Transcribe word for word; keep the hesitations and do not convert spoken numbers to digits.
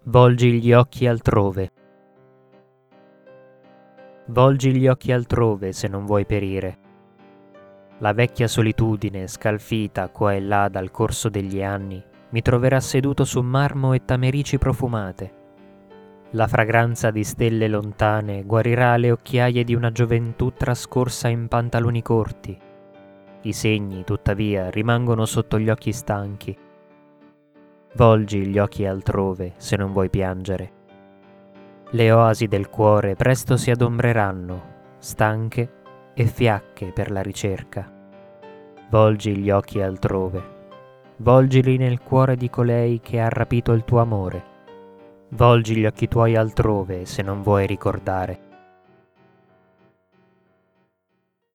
Volgi gli occhi altrove. Volgi gli occhi altrove se non vuoi perire. La vecchia solitudine, scalfita qua e là dal corso degli anni, mi troverà seduto su marmo e tamerici profumate. La fragranza di stelle lontane guarirà le occhiaie di una gioventù trascorsa in pantaloni corti. I segni, tuttavia, rimangono sotto gli occhi stanchi. Volgi gli occhi altrove se non vuoi piangere. Le oasi del cuore presto si adombreranno, stanche e fiacche per la ricerca. Volgi gli occhi altrove. Volgili nel cuore di colei che ha rapito il tuo amore. Volgi gli occhi tuoi altrove se non vuoi ricordare.